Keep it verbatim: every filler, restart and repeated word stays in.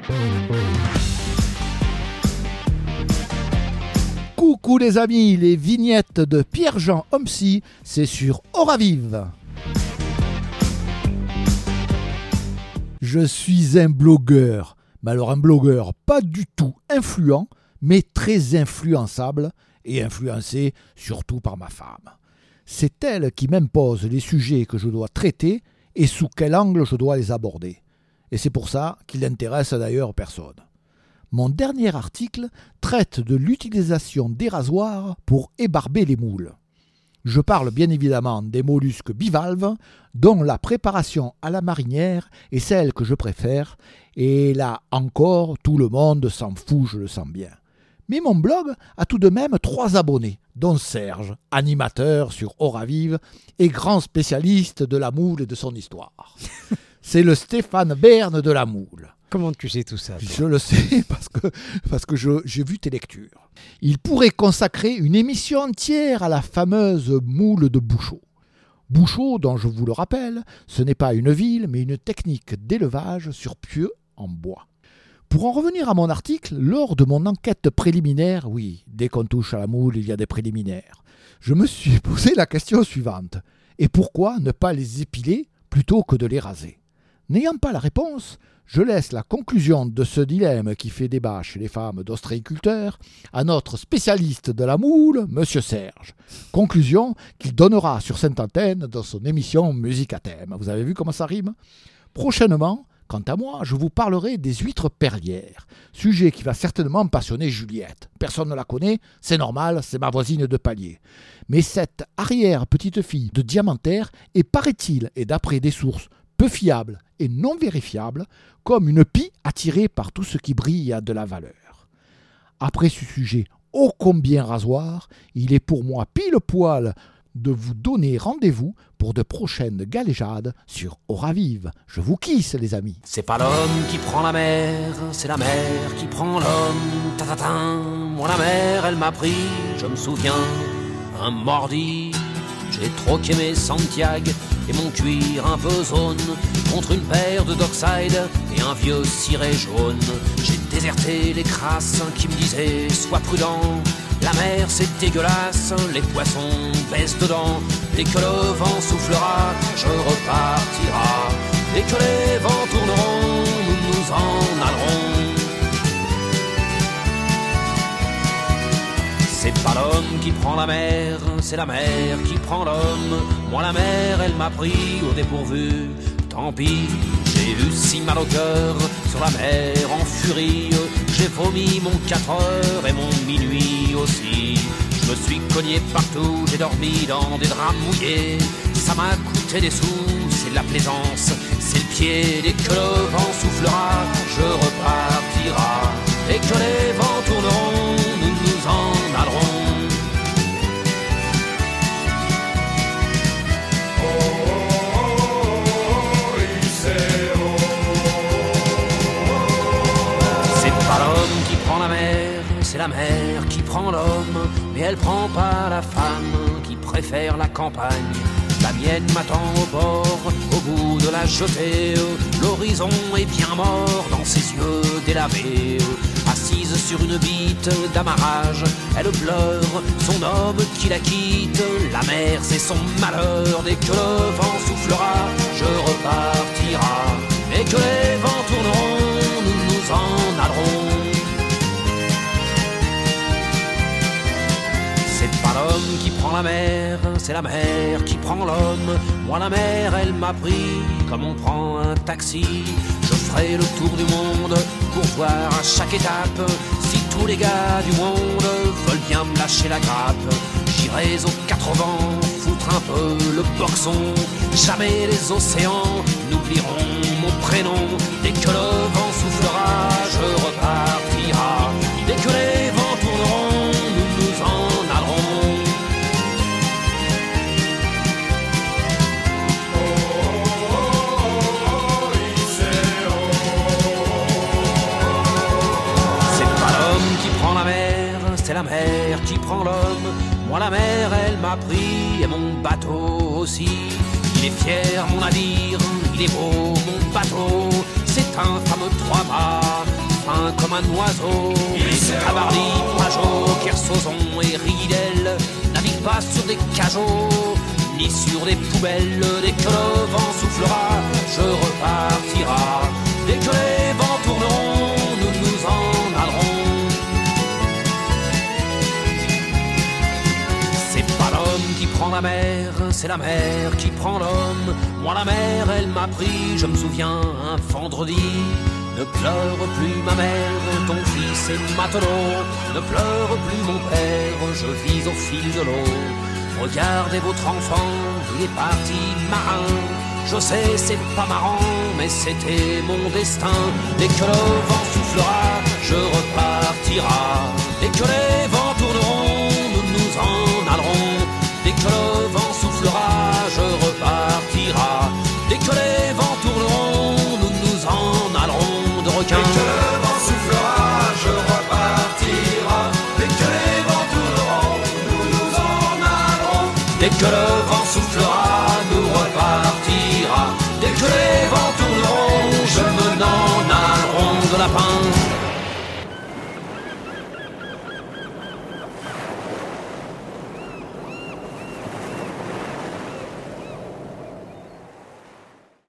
Coucou les amis, les vignettes de Pierre-Jean Homsy, c'est sur Oravive. Je suis un blogueur, mais alors un blogueur pas du tout influent, mais très influençable et influencé surtout par ma femme. C'est elle qui m'impose les sujets que je dois traiter et sous quel angle je dois les aborder. Et c'est pour ça qu'il n'intéresse d'ailleurs personne. Mon dernier article traite de l'utilisation des rasoirs pour ébarber les moules. Je parle bien évidemment des mollusques bivalves, dont la préparation à la marinière est celle que je préfère, et là encore, tout le monde s'en fout, je le sens bien. Mais mon blog a tout de même trois abonnés, dont Serge, animateur sur Oravive et grand spécialiste de la moule et de son histoire. C'est le Stéphane Bern de la moule. Comment tu sais tout ça, toi ? Je le sais parce que, parce que je, j'ai vu tes lectures. Il pourrait consacrer une émission entière à la fameuse moule de Bouchot. Bouchot, dont je vous le rappelle, ce n'est pas une ville, mais une technique d'élevage sur pieux en bois. Pour en revenir à mon article, lors de mon enquête préliminaire, oui, dès qu'on touche à la moule, il y a des préliminaires, je me suis posé la question suivante. Et pourquoi ne pas les épiler plutôt que de les raser ? N'ayant pas la réponse, je laisse la conclusion de ce dilemme qui fait débat chez les femmes d'ostréiculteurs à notre spécialiste de la moule, Monsieur Serge. Conclusion qu'il donnera sur cette antenne dans son émission Musique à thème. Vous avez vu comment ça rime ? Prochainement, quant à moi, je vous parlerai des huîtres perlières, sujet qui va certainement passionner Juliette. Personne ne la connaît, c'est normal, c'est ma voisine de palier. Mais cette arrière-petite-fille de Diamantaire est, paraît-il, et d'après des sources peu fiables et non vérifiables, comme une pie attirée par tout ce qui brille et a de la valeur. Après ce sujet ô combien rasoir, il est pour moi pile poil de vous donner rendez-vous pour de prochaines galéjades sur Oravive. Je vous kisse les amis. C'est pas l'homme qui prend la mer, c'est la mer qui prend l'homme. Ta-ta-ta, moi la mer elle m'a pris, je me souviens, un mordi. J'ai troqué mes Santiago et mon cuir un peu zone contre une paire de Dockside et un vieux ciré jaune. J'ai déserté les crasses qui me disaient sois prudent. La mer c'est dégueulasse, les poissons baissent dedans. Dès que le vent soufflera, je repartira. Dès que les vents tourneront, nous nous en allerons. C'est pas l'homme qui prend la mer, c'est la mer qui prend l'homme. Moi la mer elle m'a pris au dépourvu, tant pis. J'ai eu si mal au cœur sur la mer en furie. J'ai vomi mon quatre heures et mon minuit aussi. Je me suis cogné partout, j'ai dormi dans des draps mouillés. Ça m'a coûté des sous, c'est de la plaisance, c'est le pied. Dès que le vent soufflera, je repartira. Dès que les vents tourneront, nous nous en allerons. C'est la mer qui prend l'homme, mais elle prend pas la femme qui préfère la campagne. La mienne m'attend au bord, au bout de la jetée. L'horizon est bien mort dans ses yeux délavés. Assise sur une bite d'amarrage, elle pleure son homme qui la quitte. La mer c'est son malheur, dès que le vent soufflera, je repartira. Dès que les vents tourneront, nous nous en allerons. C'est pas l'homme qui prend la mer, c'est la mer qui prend l'homme. Moi la mer elle m'a pris comme on prend un taxi. Je ferai le tour du monde pour voir à chaque étape si tous les gars du monde veulent bien me lâcher la grappe. J'irai aux quatre vents foutre un peu le boxon. Jamais les océans n'oublieront mon prénom. Dès que le vent soufflera, je repartira. Dès que les vents tourneront, nous nous en allerons. C'est pas l'homme qui prend la mer, c'est la mer qui prend l'homme. Moi la mer elle m'a pris et mon bateau aussi. Il est fier mon navire, il est beau mon bateau. C'est un fameux trois-mâts un oiseau. Cabarly, Pajot, Kersozon et Ridel naviguent pas sur des cajots ni sur des poubelles. Dès que le vent soufflera, je repartira. Dès que les vents tourneront, nous nous en allerons. C'est pas l'homme qui prend la mer, c'est la mer qui prend l'homme. Moi la mer, elle m'a pris, je me souviens, un vendredi. Ne pleure plus ma mère, ton fils est matelot. Ne pleure plus mon père, je vis au fil de l'eau. Regardez votre enfant, il est parti marin. Je sais, c'est pas marrant, mais c'était mon destin. Dès que le vent soufflera, je repartira. Dès que les vents tourneront, nous nous en allerons. Dès que le vent soufflera, je repartira. Dès que les vents tourneront, nous nous en allerons. De requin. Dès que le vent soufflera, je repartira. Dès que les vents tourneront, nous nous en allerons. Dès que le vent soufflera,